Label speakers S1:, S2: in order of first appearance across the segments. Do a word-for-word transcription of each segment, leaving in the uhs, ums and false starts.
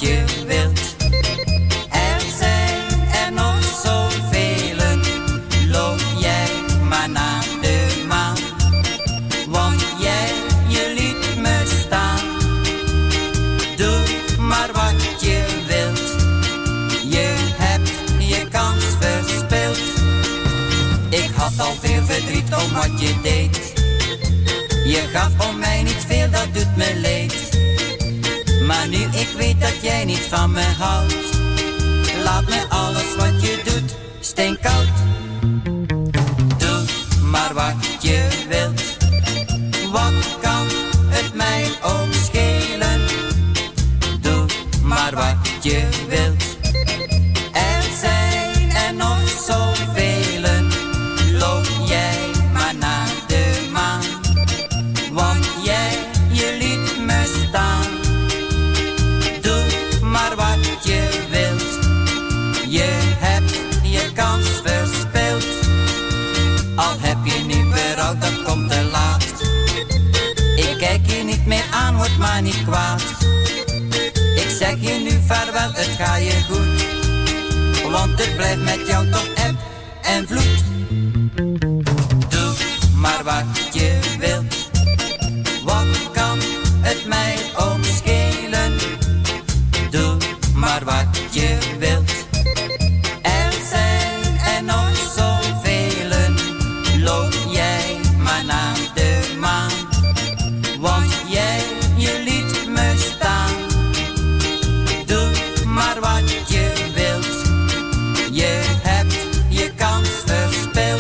S1: je wilt. Er zijn er nog zoveel, loop jij maar naar de maan. Want jij, je liet me staan. Doe maar wat je wilt. Je hebt je kans verspeeld. Ik had al veel verdriet om wat je deed. Je gaf om mij niet veel, dat doet me leed. Maar nu ik weet dat jij niet van me houdt, laat me alles wat je doet steenkoud. Doe maar wat je wilt. Wat kan het mij ook schelen? Doe maar wat je wilt. Er zijn er nog zoveel, loop jij maar naar de maan. Want jij, je liet me staan. Doe maar wat je wilt. Je hebt je kans verspeeld. Al heb je nu berouw, dat komt te laat. Ik kijk je niet meer aan, word maar niet kwaad. Ik zeg je nu vaarwel, het gaat je goed. Want het blijft met jou toch eb en vloed. Doe maar wat je wilt. Wat kan het mij ook schelen? Doe maar wat je wilt. Er zijn er nog zoveel, loop jij maar naar de maan. Want jij, je liet me staan. Doe maar wat je wilt. Je hebt je kans verspeeld.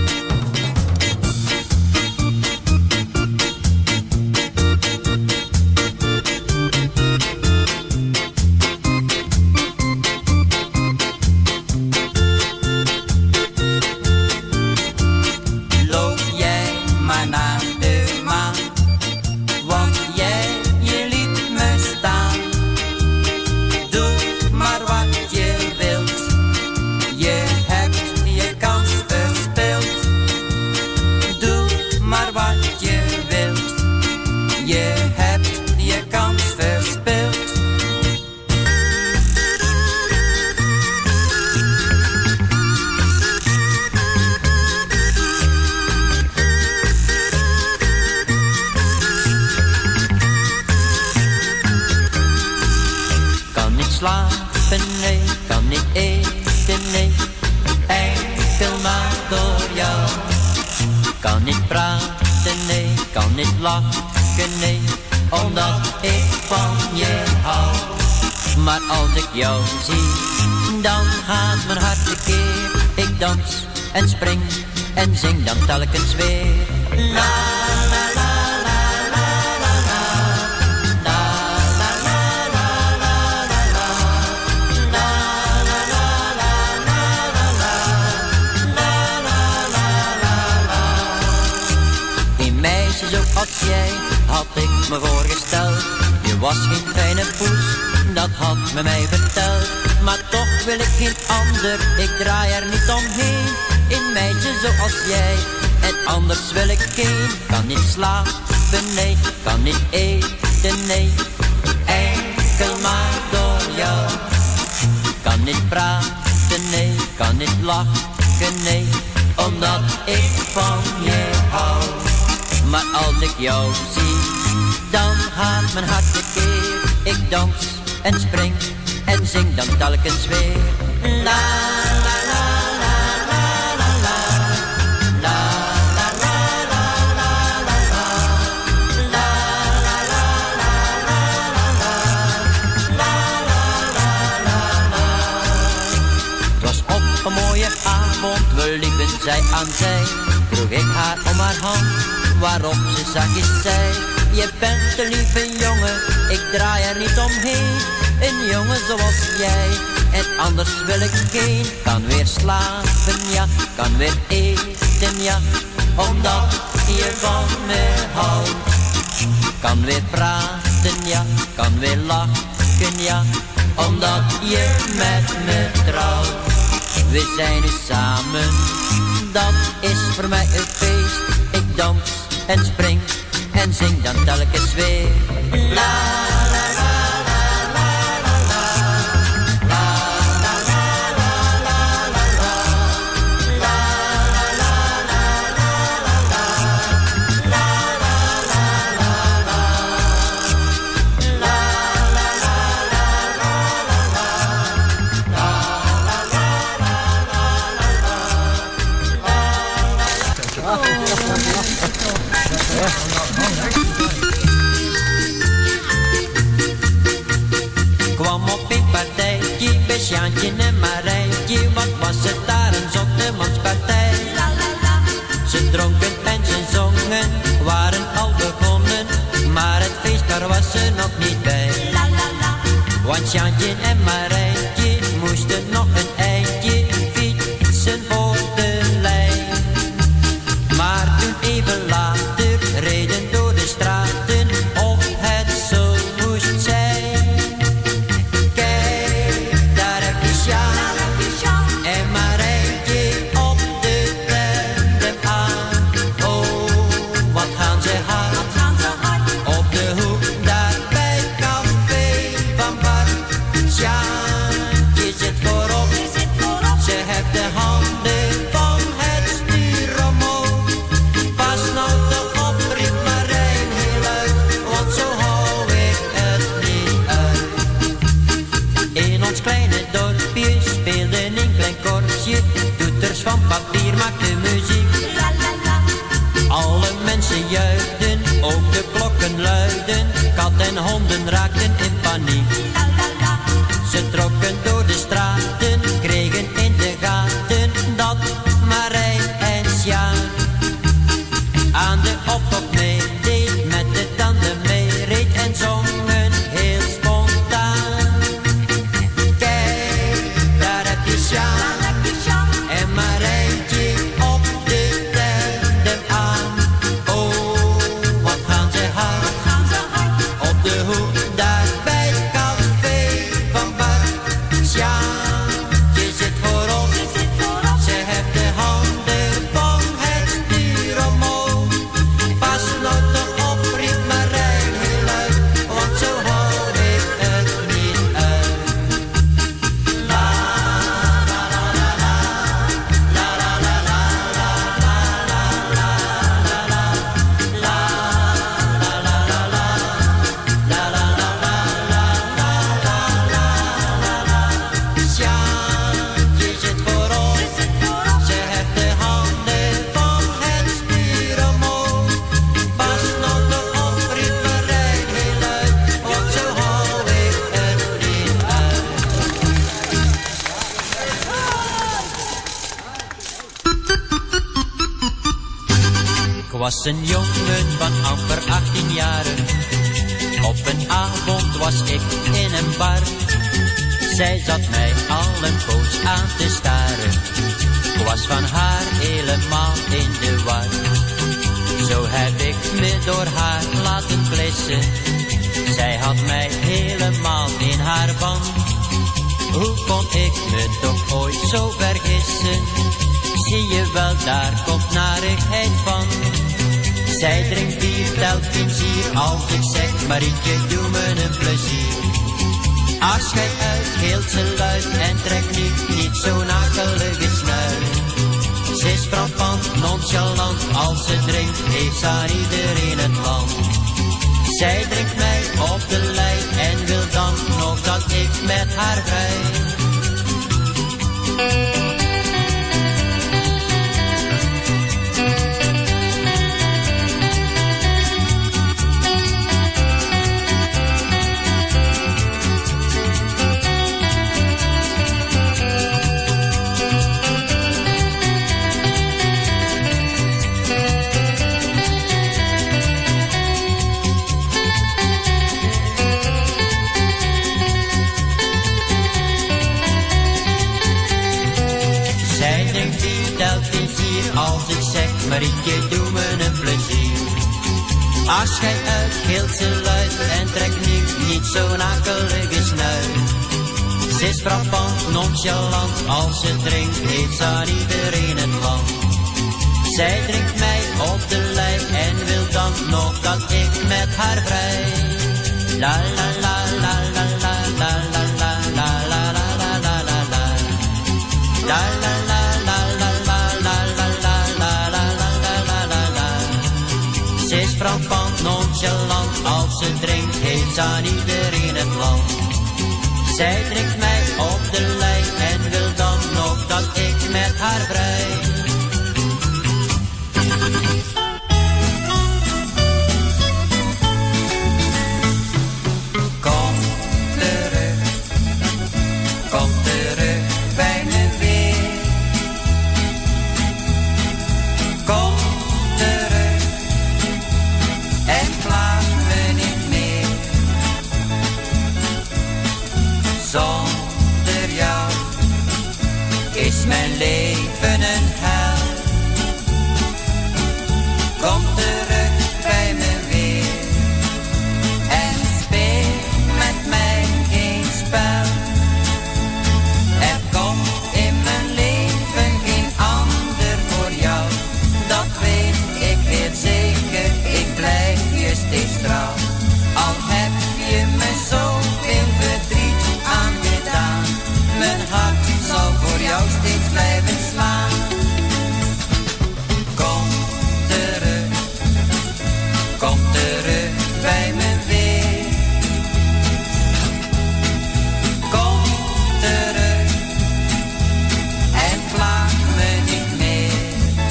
S1: Loop jij maar naar de maan. Want jij, je liet me staan. Doe maar wat je wilt. Je hebt je kans verspeeld. Doe maar wat je wilt. Je hebt je kans verspeeld. Kan niet slapen, nee, kan niet eten, nee. Enkel maar door jou. Kan niet praten, nee, kan niet lachen, nee. Omdat ik van je hou. Maar als ik jou zie, dan gaat mijn hart tekeer. Ik dans en spring en zing dan telkens weer. La la la la la la la. La la la la la la la. La la la la la la la. La la la la la. Een meisje zoals jij had ik me voorgesteld. Je was geen fijne poes, dat had me mij verteld. Maar toch wil ik geen ander, ik draai er niet omheen. Een meisje zoals jij, en anders wil ik geen. Kan niet slapen, nee, kan niet eten, nee. Enkel maar door jou. Kan niet praten, nee, kan niet lachen, nee. Omdat ik van je hou. Maar als ik jou zie, dan gaat mijn hart tekeer. Ik dans en spring en zing dan telkens weer. La la la la la la la. La la la la la la la. La la la la la la la. La la la la la. Het was op een mooie avond, we liepen zij aan zij. Vroeg ik haar om haar hand, waarop ze zachtjes zei: je bent een lieve jongen, ik draai er niet omheen. Een jongen zoals jij, en anders wil ik geen. Kan weer slapen, ja, kan weer eten, ja. Omdat je van me houdt. Kan weer praten, ja, kan weer lachen, ja. Omdat je met me trouwt. We zijn nu samen, dat is voor mij een feest. Ik dans en spring en zing dan telkens weer. La la la la la la la. op een partijtje bij Sjaantje en Marijntje. Wat was het daar een zottemanspartij. La la la. Ze dronken en ze zongen, waren al begonnen, maar het feest daar was ze nog niet bij. La la la. Want Sjaantje en Marijntje moesten nog een eindje fietsen voor de lijn. Maar toen even later reden door de straten of het zo moest zijn. Kijk, daar heb je Sjaan en Marijntje op de tandem aan. Oh, wat gaan ze hard, op de hoek daar bij het café van Bart. Sjaantje zit voorop, ze heeft de handen van het stuur omhoog. Pas nou toch op, riep Marijn heel luid, want zo hou ik het niet uit. In ons kleine dorpje speelde een klein korpsje, toeters van papier maakten muziek. La la la. Alle mensen juichten, ook de klokken luiden, kat en honden raakten in paniek. La la la. Ze trokken door de straten, kregen in de gaten dat Marijn en Sjaan aan de optocht meedeed, met de tanden meereed en zongen heel spontaan. Kijk, daar heb je Sjaan en Marijntje op de tandem aan. Oh, wat gaan ze hard, op de hoek daar bij het café van Bart. Sjaantje zit voorop, ze heeft de handen van het stuur omhoog. Pas nou toch op, riep Marijn heel luid, want zo hou ik het niet uit. La la la la la, la la la la la, la la la la la, la la la la la, la la la la la la. Sjaantje zit voorop, ze heeft de handen van het stuur omhoog. Pas nou toch op, riep Marijn heel luid, want zo hou ik het niet uit. Ik was een jongen van amper achttien jaren. Op een avond was ik in een bar. Zij zat mij al een poos aan te staren. Ik was van haar helemaal in de war. Zo heb ik me door haar laten plissen. Zij had mij helemaal in haar ban. Hoe kon ik me toch ooit zo vergissen? Zie je wel, daar komt narigheid van. Zij drinkt bier, telt geen zier, als ik zeg, Marietje, doe me een plezier. Als gij uit, gilt ze luid en trekt niet, niet zo'n akelige snuit. Ze is frappant, nonchalant, als ze drinkt, heeft ze aan iedereen het land. Zij drinkt mij op de lijn en wil dan nog dat ik met haar vrij. Als ik zeg, Marietje, doe me een plezier. Als gij uit, gilt ze luid en trekt niet, niet zo'n akelige snuit. Ze is frappant, nonchalant, als ze drinkt, heeft ze aan iedereen het land. Zij drinkt mij op de lijn en wil dan nog dat ik met haar vrij. La la la la la la la la la la la la la la la. La la la la la la la la la la la la. Ze is frappant, nonchalant, als ze drinkt, heeft ze aan iedereen het land. Zij drinkt mij op de lijn en wil dan nog dat ik met haar vrij. Kom terug Zonder jou is mijn leven een hel. Kom terug bij me weer en speel met mij geen spel. Er komt in mijn leven geen ander voor jou. Dat weet ik heel zeker, ik blijf je steeds trouw. Al heb je me zoveel verdriet aangedaan, mijn hart zal voor jou steeds blijven slaan. Kom terug, kom terug bij me weer. Kom terug en klaag me niet meer.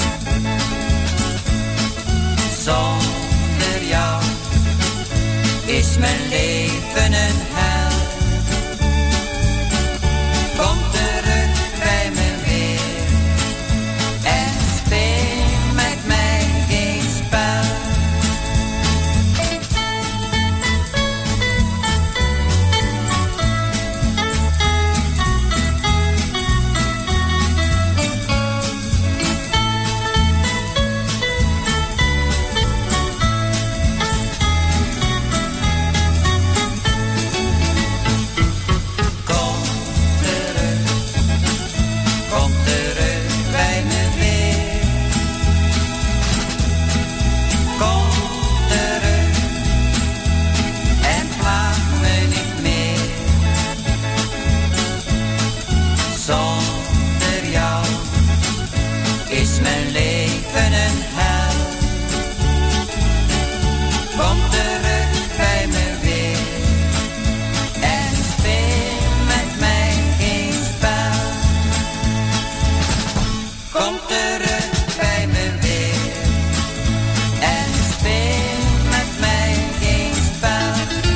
S1: Zonder jou is mijn leven een hel. Kom terug bij me weer en speel met mij geen spel. Kom terug, kom terug bij me weer. Kom terug en klaag me niet meer. Zonder jou is mijn leven een hel. Kom terug bij me weer en speel met mij geen spel. Kom terug bij me weer en speel met mij geen spel.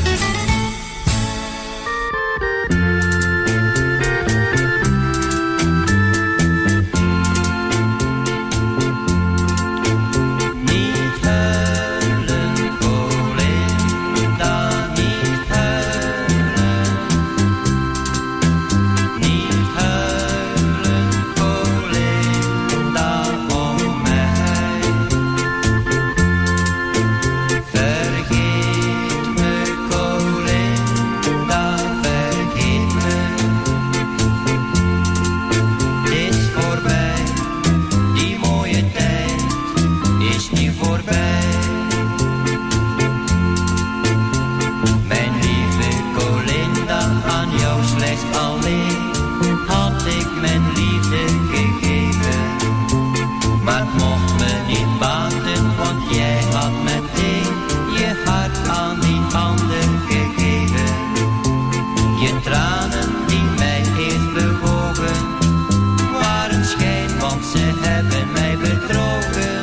S1: Niet huilen, Colinda, niet huilen. Niet huilen, Colinda, om mij. Vergeet me, Colinda, vergeet me. Het is voorbij, die mooie tijd is nu voorbij. Mijn lieve Colinda, aan jou slechts alleen had ik mijn liefde gegeven. Maar het mocht me niet baten, want jij had meteen je hart aan die ander gegeven. Je tranen die mij eerst bewogen, waren schijn, want ze hebben mij bedrogen.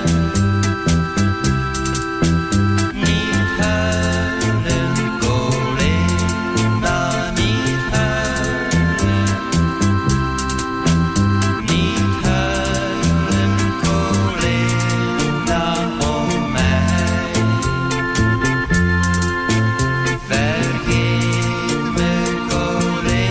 S1: Niet huilen, Colinda, niet huilen. Niet huilen, Colinda, om mij. Vergeet me, Colinda.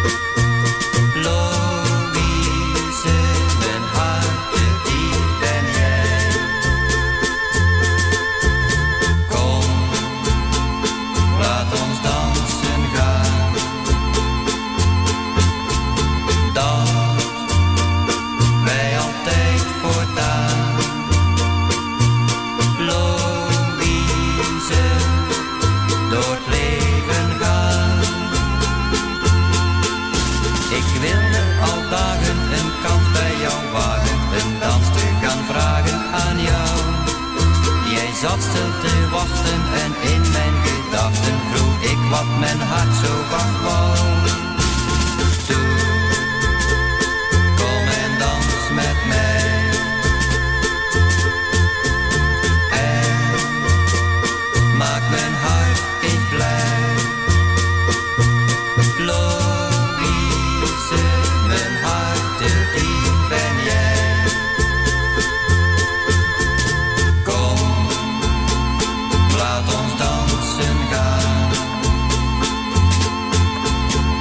S1: Louise, mijn hartedief ben jij. Kom, laat ons dansen gaan. Dat wij altijd voortaan. Louise, door het leven gaan. Ik wilde al dagen een kans bij jou wagen, een dans te gaan vragen aan jou. Jij zat stil te wachten en in mijn gedachten vroeg ik wat mijn hart zo van wou. Toe, kom en dans met mij. En maak mijn hart eens blij. Louise, mijn hartedief ben jij. Kom, laat ons dansen gaan.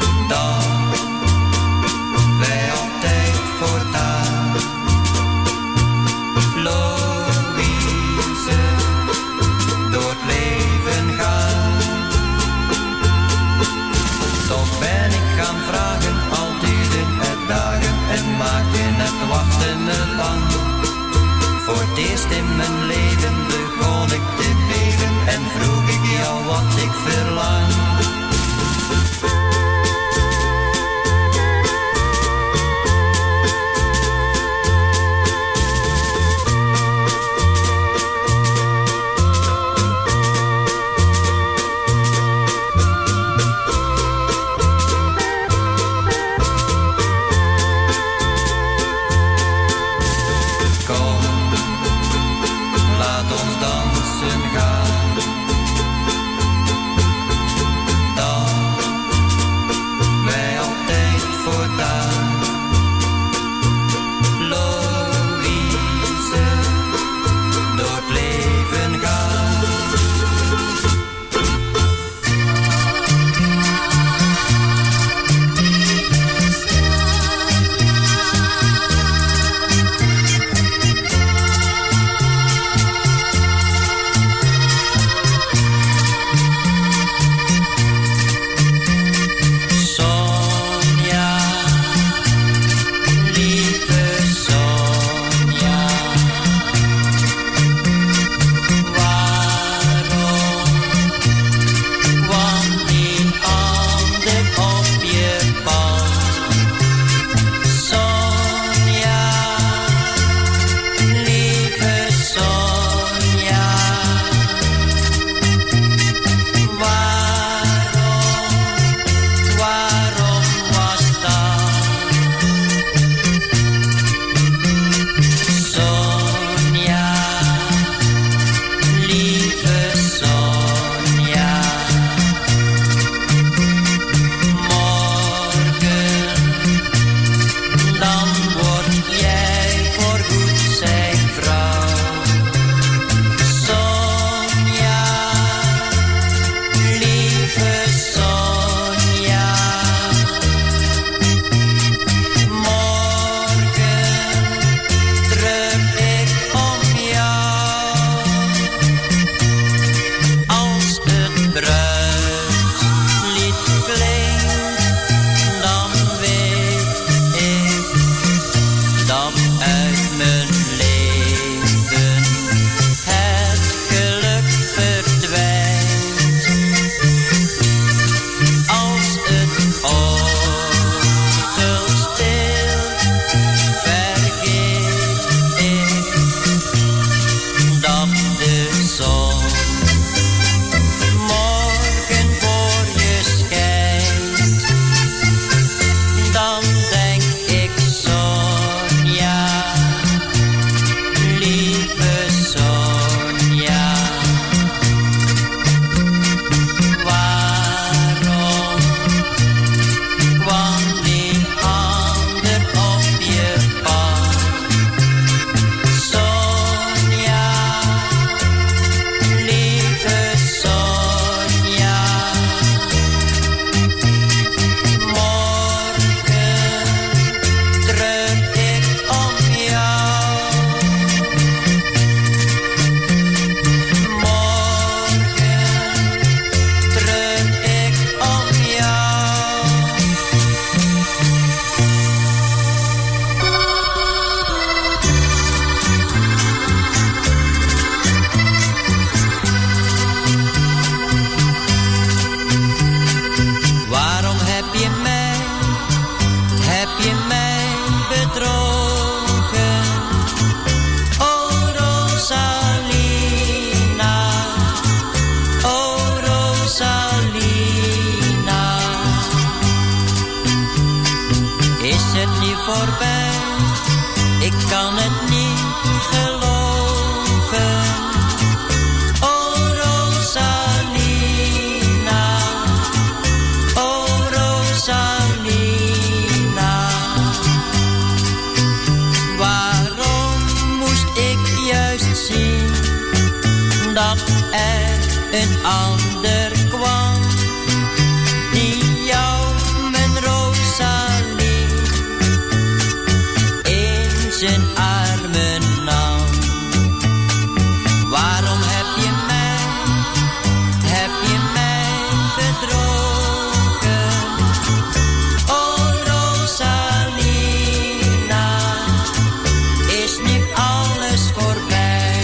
S1: je mij bedrogen? O Rosalina, o Rosalina. Is het nu voorbij? Ik kan het niet geloven. O Rosalina, o Rosalina. Waarom moest ik juist zien dat er een ander kwam die jou, mijn Rosalie, in zijn armen nam? Waarom heb je mij, heb je mij bedrogen? O Rosalina, is nu alles voorbij?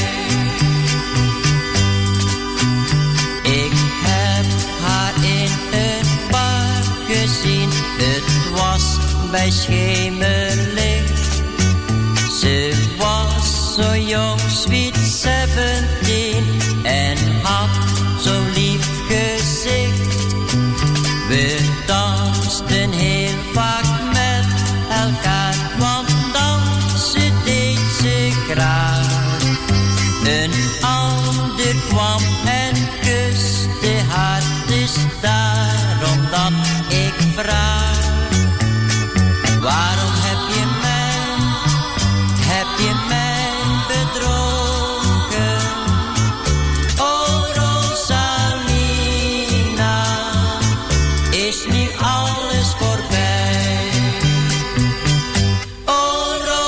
S1: Ik heb haar in een bar gezien, het was bij schemerlicht. Ze was zo jong, sweet seventeen, en had zo'n lief gezicht. We dansten heel vaak met elkaar, want dansen deed ze graag. Een ander kwam en kuste haar, dus daarom dat ik vraag. Waarom heb je mij, heb je mij bedrogen? O Rosalina, is nu alles voorbij? O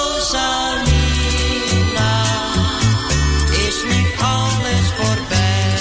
S1: Rosalina, is nu alles voorbij?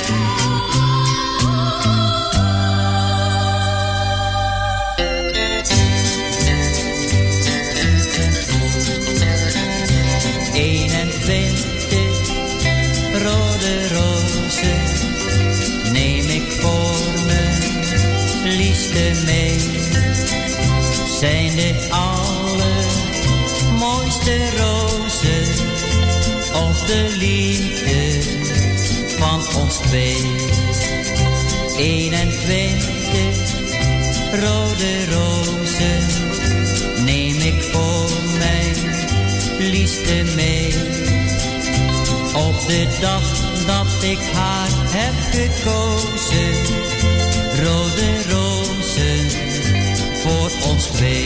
S1: eenentwintig rode rozen neem ik voor mijn liefste mee. Zijn de allermooiste rozen of de liefde van ons twee? eenentwintig rode rozen neem ik voor mijn liefste mee. Op de dag dat ik haar heb gekozen, rode rozen voor ons twee.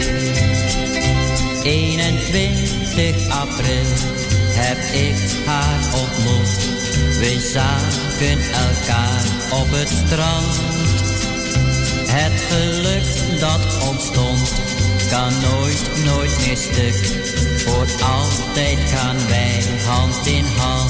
S1: eenentwintig april heb ik haar ontmoet. We zagen elkaar op het strand. Het geluk dat ontstond kan nooit, nooit meer stuk. Voor altijd gaan wij hand in hand.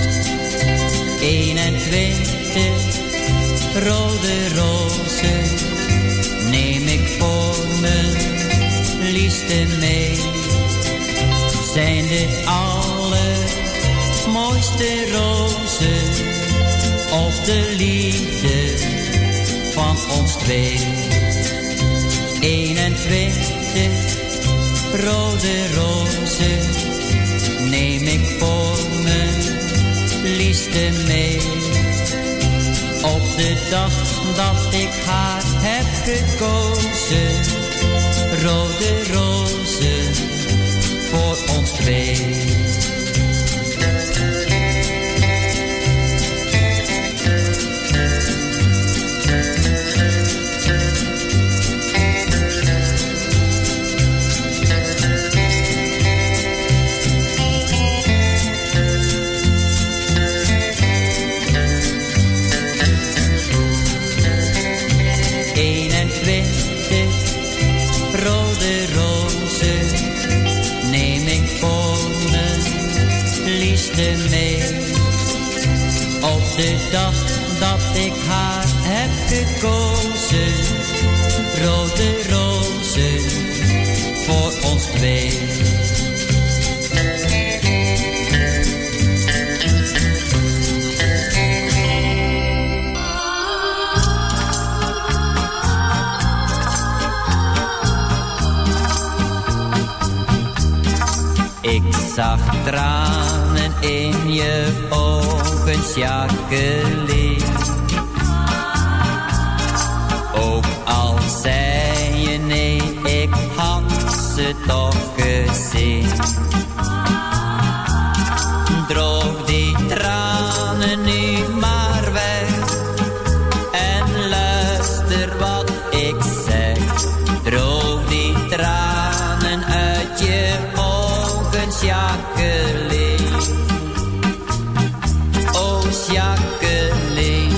S1: eenentwintig rode rozen neem ik voor mijn liefste mee. Zijn de allermooiste rozen of de liefde van ons twee? eenentwintig rode rozen neem ik voor mijn liefste mee. Op de dag dat ik haar heb gekozen, rode rozen voor ons twee. Rode rozen neem ik voor mijn liefste mee. Op de dag dat ik haar heb gekozen, rode rozen voor ons twee. Ik zag tranen in je ogen, Jacqueline. Ook al zei je nee, ik had ze toch gezien. Droog die tranen nu maar weg en luister wat ik zeg. Droog die tranen uit je ogen, Jacqueline. Oh Jacqueline,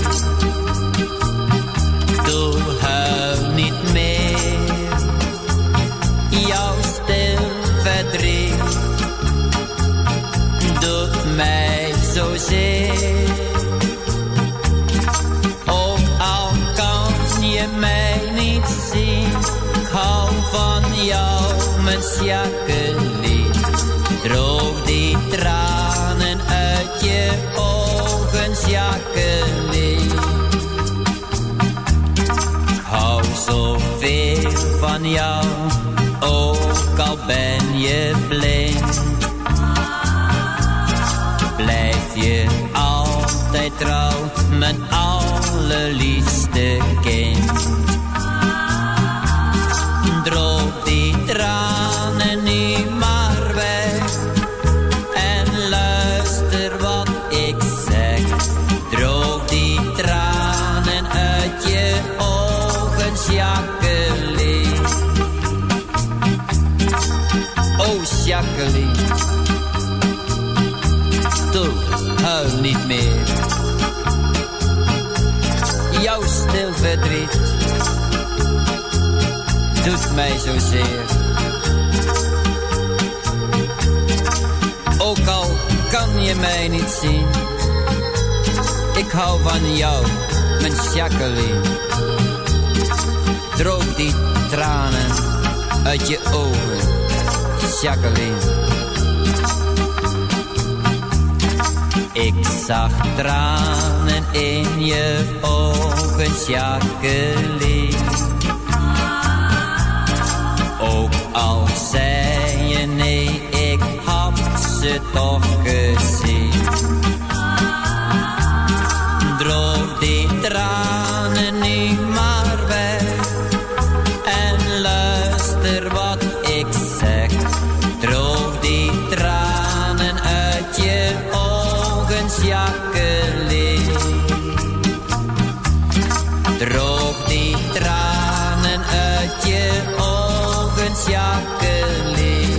S1: doe huil niet meer. Jouw stil verdriet doet mij zozeer. Ook al kan je mij niet zien, ik hou van jou, mijn Jacqueline. Droog die tranen uit je ogen, Jacqueline. Ik hou zoveel van jou, ook al ben je blind. Blijf je altijd trouw, mijn allerliefste kind. Droog die tranen nu maar weg en luister wat ik zeg. Droog die tranen uit je ogen, Jacqueline. Oh Jacqueline, toe, huil niet meer. Jouw stil verdriet doet mij zozeer. Ook al kan je mij niet zien, ik hou van jou, mijn Jacqueline. Droog die tranen uit je ogen, Jacqueline. Ik zag tranen in je ogen, Jacqueline. Ook al zei je nee, ik had ze toch gezien. Droog die tranen nu maar weg en luister wat ik zeg. Droog die tranen uit je ogen, Jacqueline. Droog die tranen uit je ogen, Jacqueline.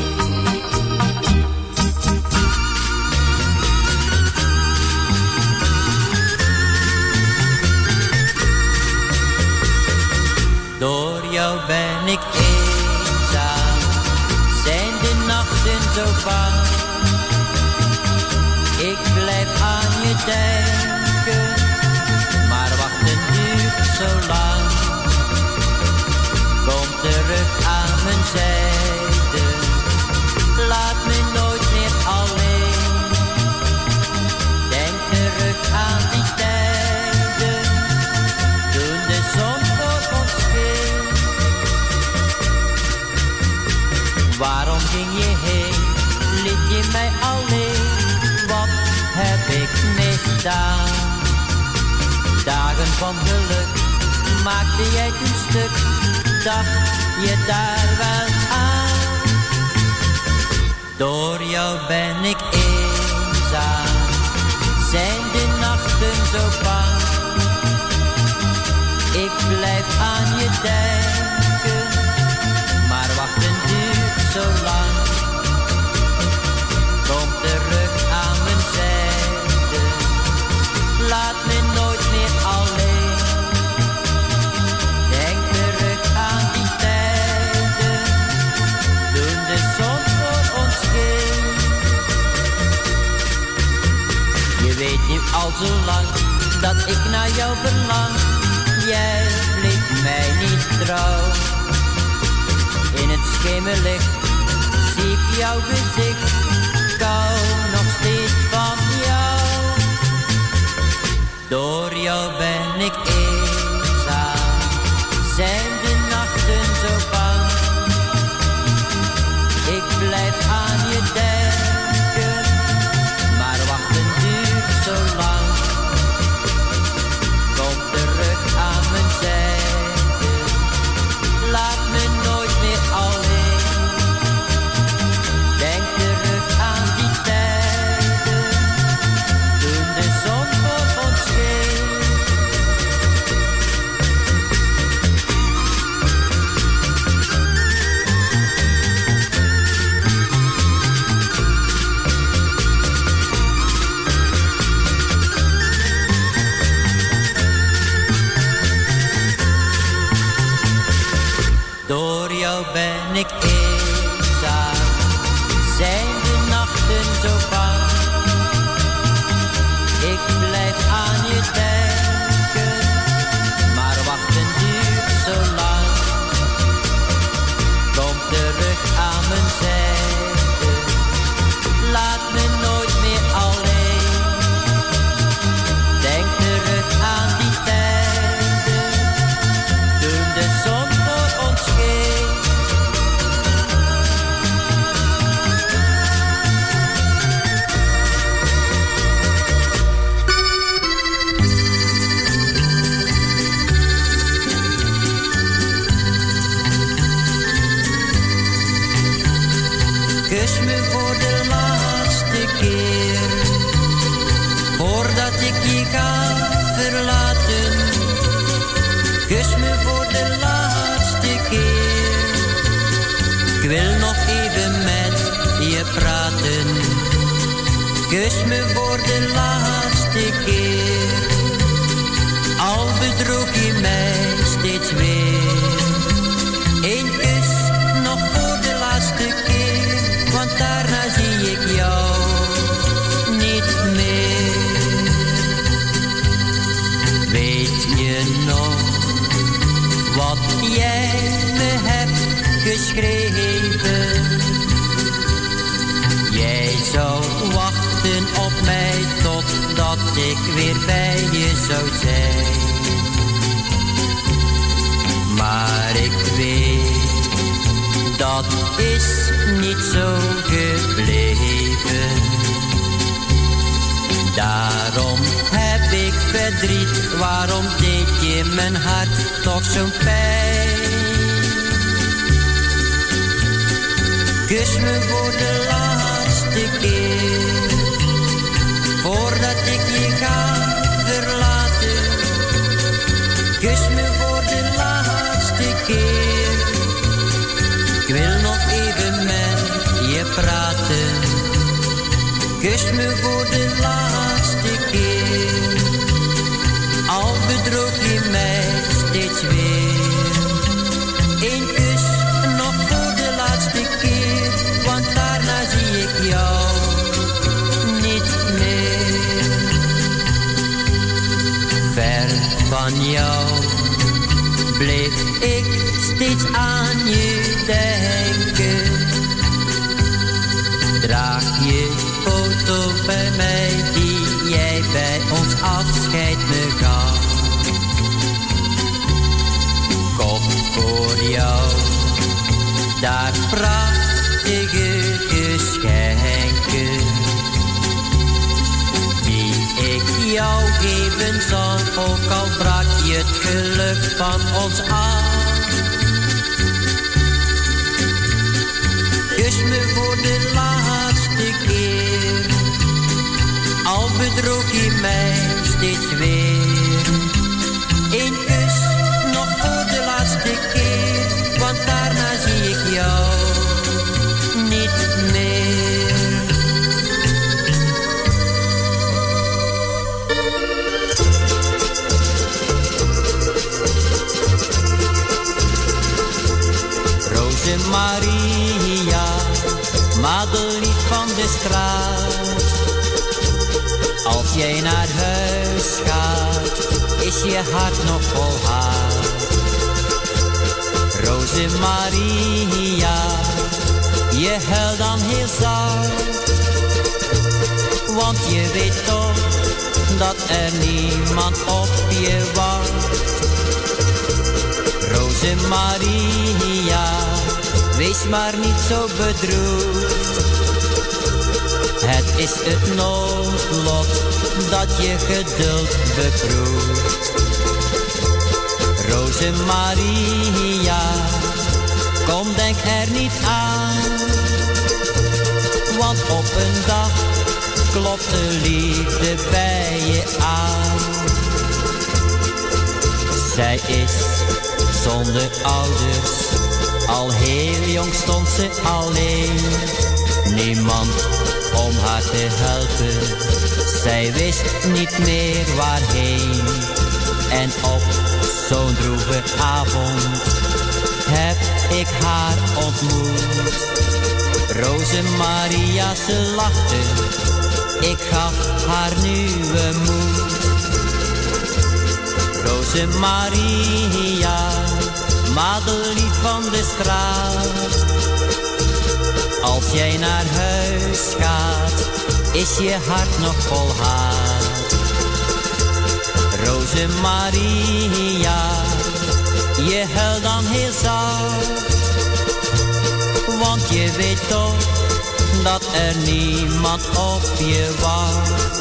S1: Door jou ben ik eenzaam, zijn de nachten zo bang. Ik blijf aan je denken, maar wachten duurt zo lang. Kom terug aan mijn zijde, laat me nooit meer alleen. Denk terug aan die tijden, toen de zon voor ons scheen. Waarom ging je heen, liet je mij alleen? Wat heb ik misdaan? Dagen van geluk maakte jij toen stuk, dacht je daar wel aan? Door jou ben ik eenzaam, zijn de nachten zo bang. Ik blijf aan je denken, maar wachten duurt zo lang. Kom terug aan mijn zijde, laat me nooit meer alleen. Denk terug aan die tijden, toen de zon voor ons scheen. Je weet nu al zo lang dat ik naar jou verlang. Jij bleef mij niet trouw. In het schemerlicht zie ik jouw gezicht, ik hou nog steeds van jou. Door jou ben ik eenzaam, zijn de nachten zo bang. Ik blijf aan je ben ik eenzaam, zijn de nachten zo bang. Ik blijf aan je denken, maar wachten duurt zo lang. Kom terug aan mijn zijde, laat me nooit meer alleen. Denk terug aan die tijden, toen de zon voor ons scheen. Kus me voor de laatste keer, voordat ik je ga verlaten. Kus me voor de laatste keer, ik wil nog even met je praten. Kus me voor de laatste keer, al bedroeg je mij steeds weer. Eén kus nog voor de laatste keer, want daarna zie ik jou niet meer. Weet je nog wat jij me hebt geschreven? Jij zou wachten op mij totdat ik weer bij je zou zijn. Maar ik weet, dat is niet zo gebleven. Daarom heb ik verdriet, waarom deed je mijn hart toch zo'n pijn? Kus me voor de laatste keer, voordat ik je ga verlaten. Kus me voor de laatste keer, ik wil nog even met je praten. Kus me voor de laatste keer, al bedroog je mij steeds weer. Eén kus nog voor de laatste keer, want daarna zie ik jou niet meer. Ver van jou bleef ik steeds aan je denken. Draag je foto bij mij die jij bij ons afscheid me gaf. Kocht voor jou daar prachtige geschenken, die ik jou geven zal, ook al brak je het geluk van ons af. Kus me voor de laatste keer, al bedroog je mij steeds weer. Eén kus nog voor de laatste keer, want daarna zie ik jou niet meer. Rosemaria, madelief van de straat. Als jij naar huis gaat, is je hart nog vol haat. Rosemaria, je huilt dan heel zacht, want je weet toch dat er niemand op je wacht. Rosemaria, wees maar niet zo bedroefd. Het is het noodlot dat je geduld beproeft. Rosemaria, kom denk er niet aan, want op een dag klopt de liefde bij je aan. Zij is zonder ouders, al heel jong stond ze alleen. Niemand om haar te helpen, zij wist niet meer waarheen. En op zo'n droeve avond heb ik haar ontmoet. Rosemaria, ze lachte, ik gaf haar nieuwe moed. Rosemaria, madelief van de straat. Als jij naar huis gaat, is je hart nog vol haat. Rosemaria, je huilt dan heel zacht. Want je weet toch dat er niemand op je wacht.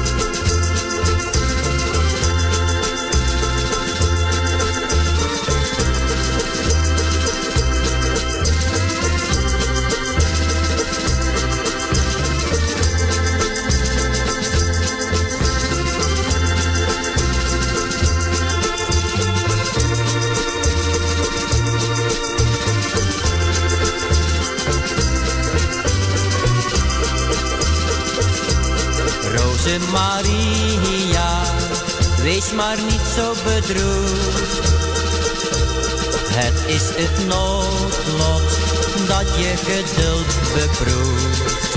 S1: Maria, wees maar niet zo bedroefd. Het is het noodlot dat je geduld beproeft.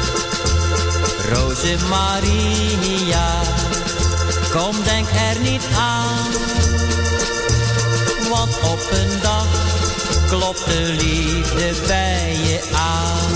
S1: Rosemaria, kom denk er niet aan. Want op een dag klopt de liefde bij je aan.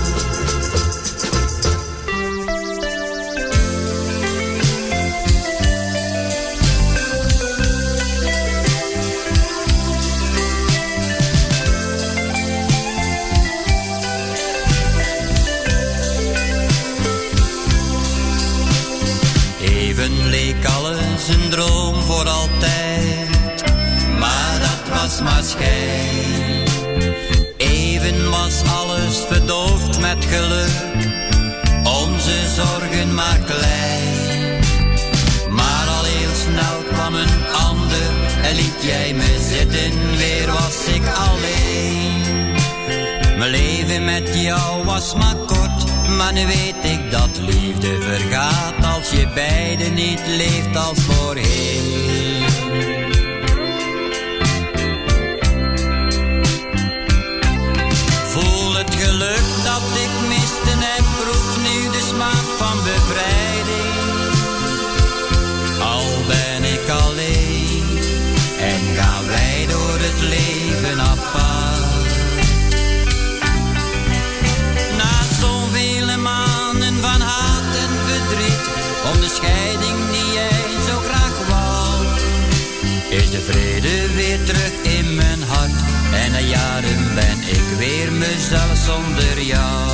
S1: Leek alles een droom voor altijd, maar dat was maar schijn. Even was alles verdoofd met geluk, onze zorgen maar klein. Maar al heel snel kwam een ander en liet jij me zitten, weer was ik alleen. Mijn leven met jou was maar kort, maar nu weet ik dat liefde vergaat als je beide niet leeft als voorheen. Voel het geluk dat ik miste en proef nu de smaak van bevrijding. Al ben ik alleen en gaan wij door het leven apart. Van haat en verdriet, om de scheiding die jij zo graag wou, is de vrede weer terug in mijn hart. En na jaren ben ik weer mezelf zonder jou.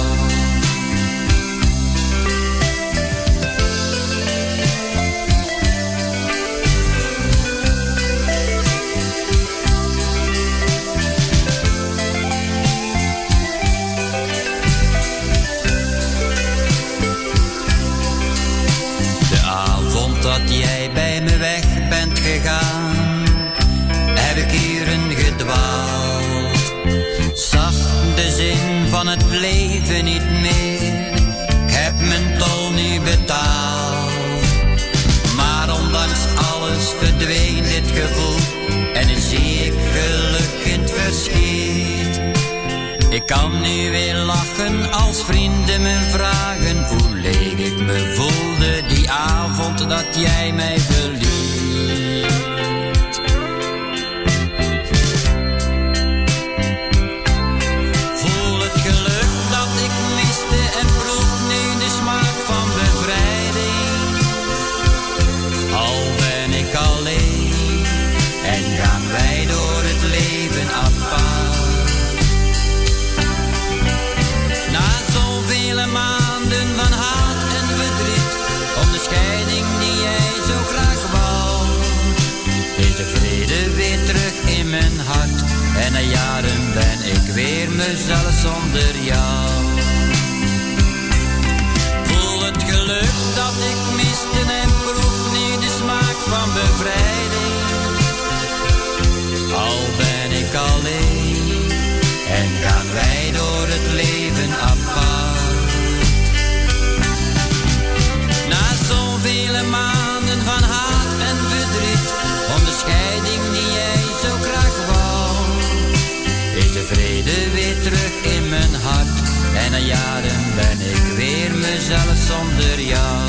S1: Dat jij bij me weg bent gegaan, heb ik hierin gedwaald. Zag de zin van het leven niet meer, ik heb mijn tol nu betaald. Maar ondanks alles verdween dit gevoel, en nu zie ik geluk in het verschiet. Ik kan nu weer lachen als vrienden me vragen hoe leeg ik me voelde die avond dat jij mij verliet. Voel het geluk dat ik miste en proef nu de smaak van bevrijding. Al ben ik alleen en gaan wij door het leven apart. Na zoveel maanden van haat en verdriet, om de scheiding die jij zo graag wou, is de vrede weer terug in mijn hart. En na jaren ben ik weer mezelf zonder jou. Voel het geluk dat ik miste en proef nu de smaak van bevrijding. Al ben ik alleen en gaan wij door het leven apart. Na zoveel maanden van haat en verdriet, om de scheiding die jij zo graag wou, terug in mijn hart. En na jaren ben ik weer mezelf zonder jou.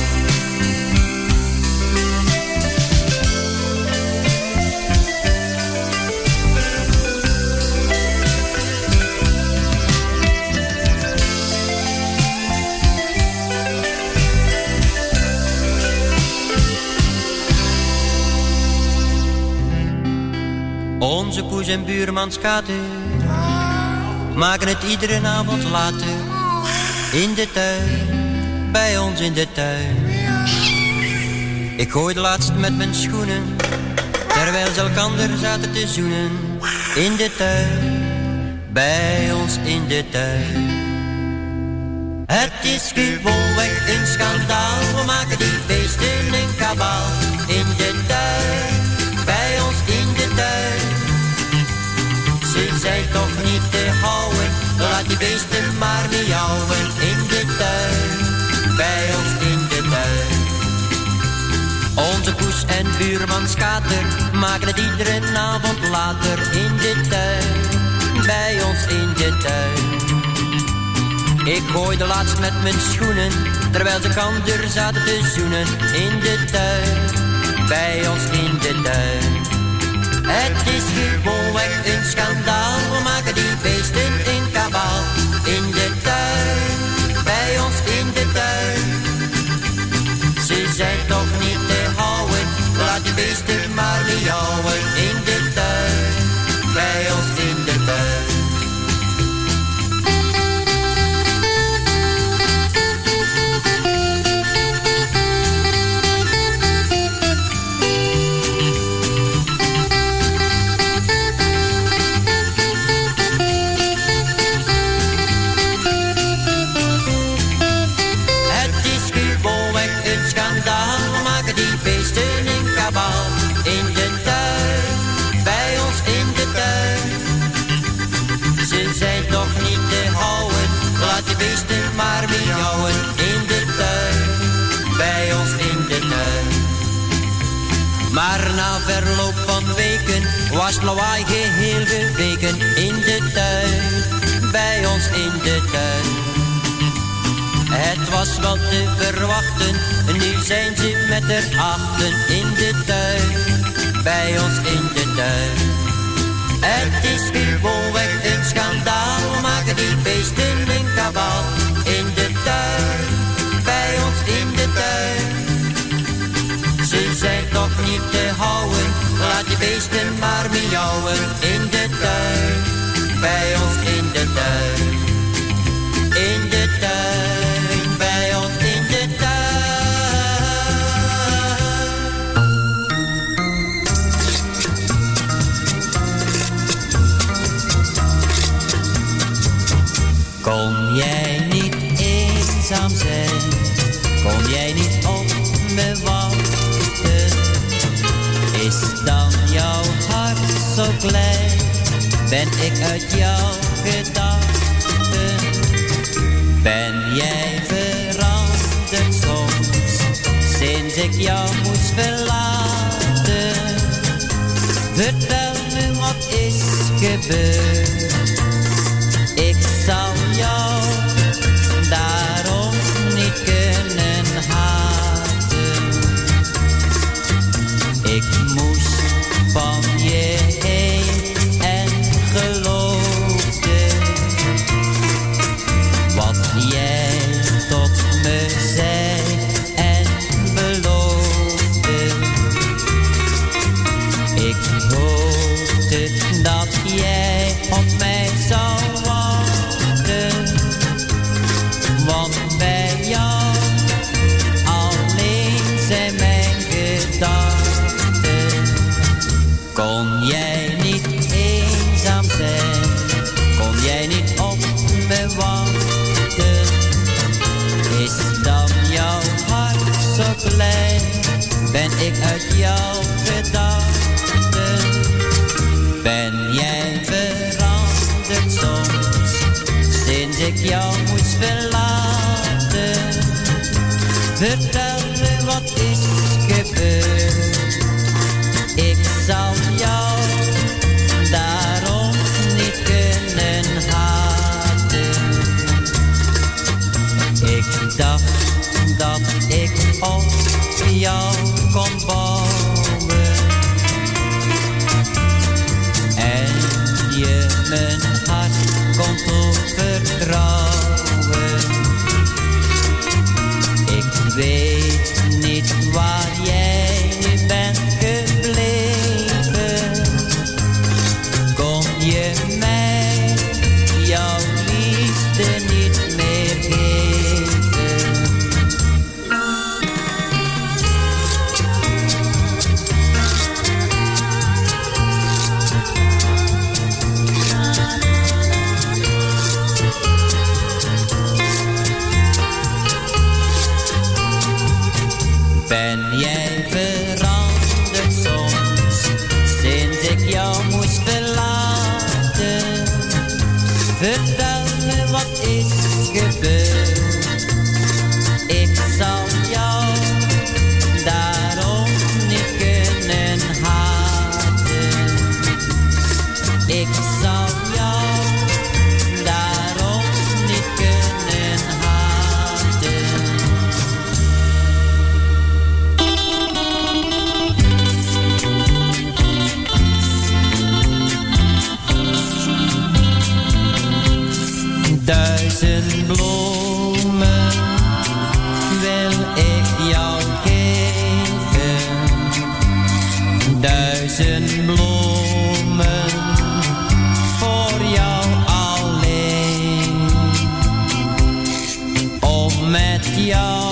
S1: Onze poes en buurmans kater maken het iedere avond later. In de tuin, bij ons in de tuin. Ik gooide laatst met mijn schoenen, terwijl ze elkander zaten te zoenen. In de tuin, bij ons in de tuin. Het is gewoonweg een schandaal, we maken die feesten een kabaal. In de tuin, bij ons in de tuin. Ze zijn toch niet te houden, laat die beesten maar miauwen. In de tuin, bij ons in de tuin. Onze poes en buurmans kater maken het iedere avond later. In de tuin, bij ons in de tuin. Ik gooide laatst met mijn schoenen, terwijl ze elkander zaten te zoenen. In de tuin, bij ons in de tuin. Het is gewoonweg een schandaal, we maken die beesten in kabaal. In de tuin, bij ons in de tuin. Ze zijn toch niet te houden, laat die beesten maar miauwen. In de tuin, bij ons in de tuin. In de tuin, bij ons in de tuin. Ze zijn toch niet te houden, laat die beesten maar miauwen. In de tuin, bij ons in de tuin. Maar na verloop van weken was het lawaai geheel geweken. In de tuin, bij ons in de tuin. Het was wel te verwachten, nu zijn ze met er achten. In de tuin, bij ons in de tuin. Het is gewoonweg een schandaal, we maken die beesten een kabaal. In de tuin, bij ons in de tuin. Ze zijn toch niet te houden, laat die beesten maar miauwen. In de tuin, bij ons in de tuin. In de tuin, bij ons in de tuin. Kon jij niet eenzaam zijn? Kon jij niet op me wachten? Is dan jouw hart zo klein? Ben ik uit jouw gedachten? Ben jij veranderd soms, sinds ik jou moest verlaten? Vertel me wat is gebeurd. Ik zal jou daarom niet kunnen haten. Ik moest van je heen en geloofde wat jij tot me zei en beloofde. Ik hoopte dat jij op mij zou wachten, want bij jou alleen zijn mijn gedachten. Kon jij niet eenzaam zijn? Kon jij niet op me wachten? Is dan jouw hart zo klein? Ben ik uit jouw gedachten? Ben jij veranderd soms, sinds ik jou moest verlaten? Vertel me wat is gebeurd. Ik zal jou daarom niet kunnen halen. kon bouwen. En je mijn hart kon toevertrouwen. Ik weet niet waar jij bent gebleven. Kon je mij jouw liefde niet meer geven? Ben jij veranderd soms, sinds ik jou moest verlaten? Vertel me wat is gebeurd. Ik zal jou daarom niet kunnen haten. Ik zal jou daarom niet kunnen haten. Duizend bloemen wil ik jou geven. Duizend bloemen voor jou alleen. Om met jou